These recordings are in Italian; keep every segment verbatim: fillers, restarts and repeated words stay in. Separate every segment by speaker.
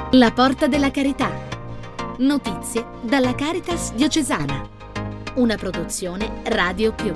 Speaker 1: La Porta della Carità. Notizie dalla Caritas diocesana. Una produzione Radio Più.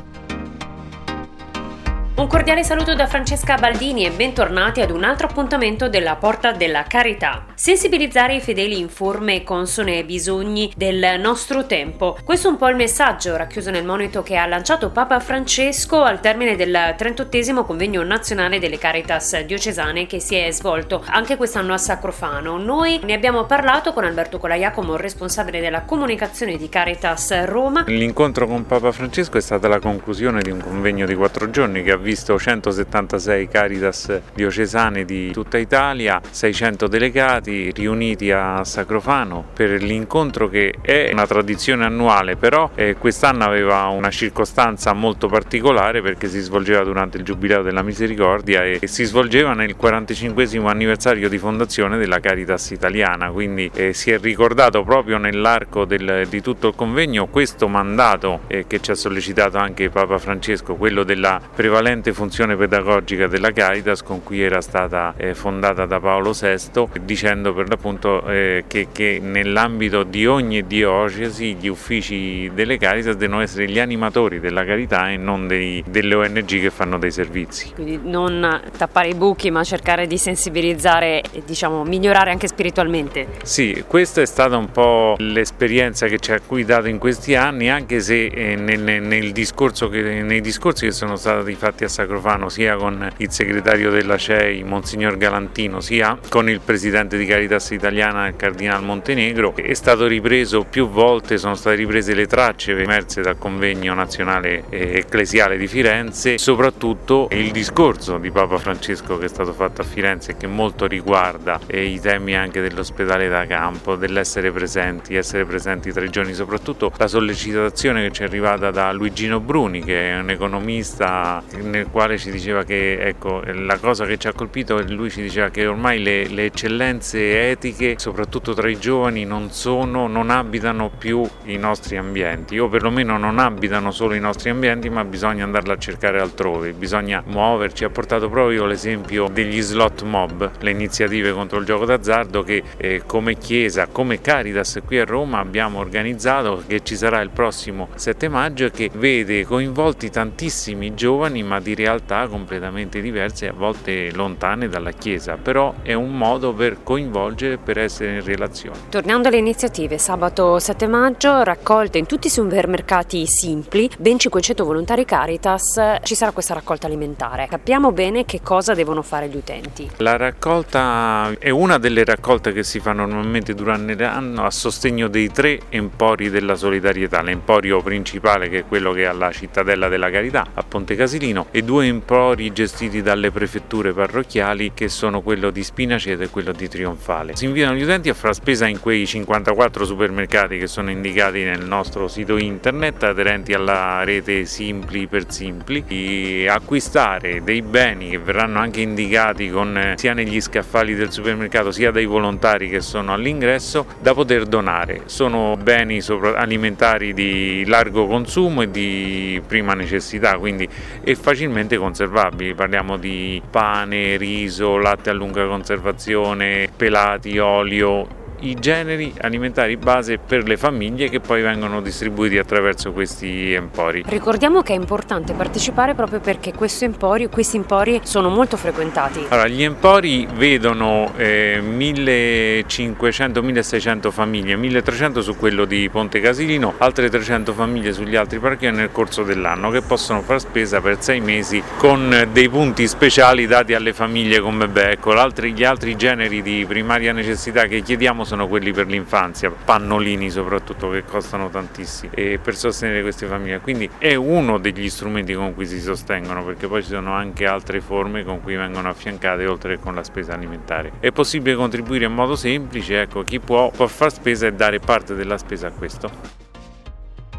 Speaker 2: Un cordiale saluto da Francesca Baldini e bentornati ad un altro appuntamento della Porta della Carità. Sensibilizzare i fedeli in forme consone ai bisogni del nostro tempo. Questo è un po' il messaggio racchiuso nel monito che ha lanciato Papa Francesco al termine del trentottesimo convegno nazionale delle Caritas diocesane che si è svolto anche quest'anno a Sacrofano. Noi ne abbiamo parlato con Alberto Colaiacomo, responsabile della comunicazione di Caritas Roma.
Speaker 3: L'incontro con Papa Francesco è stata la conclusione di un convegno di quattro giorni che ha visto centosettantasei Caritas diocesane di tutta Italia, seicento delegati riuniti a Sacrofano per l'incontro che è una tradizione annuale, però eh, quest'anno aveva una circostanza molto particolare perché si svolgeva durante il Giubileo della Misericordia e, e si svolgeva nel quarantacinquesimo anniversario di fondazione della Caritas italiana, quindi eh, si è ricordato proprio nell'arco del, di tutto il convegno questo mandato eh, che ci ha sollecitato anche Papa Francesco, quello della prevalenza funzione pedagogica della Caritas con cui era stata eh, fondata da Paolo sesto, dicendo per l'appunto eh, che, che nell'ambito di ogni diocesi gli uffici delle Caritas devono essere gli animatori della carità e non dei, delle O N G che fanno dei servizi.
Speaker 2: Quindi non tappare i buchi ma cercare di sensibilizzare e diciamo migliorare anche spiritualmente.
Speaker 3: Sì, questa è stata un po' l'esperienza che ci ha guidato in questi anni, anche se eh, nel, nel discorso che, nei discorsi che sono stati fatti a Sacrofano sia con il segretario della C E I Monsignor Galantino sia con il presidente di Caritas Italiana il Cardinal Montenegro è stato ripreso più volte, sono state riprese le tracce emerse dal convegno nazionale ecclesiale di Firenze, soprattutto il discorso di Papa Francesco che è stato fatto a Firenze e che molto riguarda eh, i temi anche dell'ospedale da campo, dell'essere presenti, essere presenti tra i giovani, soprattutto la sollecitazione che ci è arrivata da Luigino Bruni che è un economista nel quale ci diceva che ecco la cosa che ci ha colpito, lui ci diceva che ormai le, le eccellenze etiche soprattutto tra i giovani non sono, non abitano più i nostri ambienti o perlomeno non abitano solo i nostri ambienti ma bisogna andarla a cercare altrove, bisogna muoverci. Ha portato proprio l'esempio degli slot mob, le iniziative contro il gioco d'azzardo che eh, come Chiesa, come Caritas qui a Roma abbiamo organizzato, che ci sarà il prossimo sette maggio e che vede coinvolti tantissimi giovani ma di realtà completamente diverse, a volte lontane dalla Chiesa, però è un modo per coinvolgere, per essere in relazione.
Speaker 2: Tornando alle iniziative, sabato sette maggio, raccolte in tutti i supermercati Simpli, ben cinquecento volontari Caritas, ci sarà questa raccolta alimentare. Capiamo bene che cosa devono fare gli utenti.
Speaker 3: La raccolta è una delle raccolte che si fa normalmente durante l'anno a sostegno dei tre empori della solidarietà, l'emporio principale che è quello che è alla Cittadella della Carità a Ponte Casilino e due empori gestiti dalle prefetture parrocchiali che sono quello di Spinaceto e quello di Trionfale. Si invitano gli utenti a fare spesa in quei cinquantaquattro supermercati che sono indicati nel nostro sito internet aderenti alla rete Simpli per Simpli, di acquistare dei beni che verranno anche indicati con, sia negli scaffali del supermercato sia dai volontari che sono all'ingresso da poter donare. Sono beni sopra, alimentari di largo consumo e di prima necessità, quindi e facilmente conservabili, parliamo di pane, riso, latte a lunga conservazione, pelati, olio, i generi alimentari base per le famiglie che poi vengono distribuiti attraverso questi empori.
Speaker 2: Ricordiamo che è importante partecipare proprio perché questo emporio, questi empori sono molto frequentati.
Speaker 3: Allora, gli empori vedono eh, millecinquecento milleseicento famiglie, milletrecento su quello di Ponte Casilino, altre trecento famiglie sugli altri parchi nel corso dell'anno che possono far spesa per sei mesi con dei punti speciali dati alle famiglie come beh, ecco, altri, gli altri generi di primaria necessità che chiediamo sono quelli per l'infanzia, pannolini soprattutto che costano tantissimo e per sostenere queste famiglie, quindi è uno degli strumenti con cui si sostengono perché poi ci sono anche altre forme con cui vengono affiancate oltre che con la spesa alimentare. È possibile contribuire in modo semplice, ecco chi può può far spesa e dare parte della spesa a questo.